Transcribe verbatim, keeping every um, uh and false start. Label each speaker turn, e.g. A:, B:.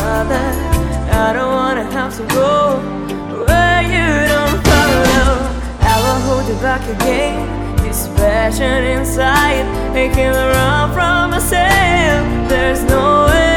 A: other. I don't wanna have to go where you don't follow. I will hold you back again. This passion inside, I can't run from myself. There's no way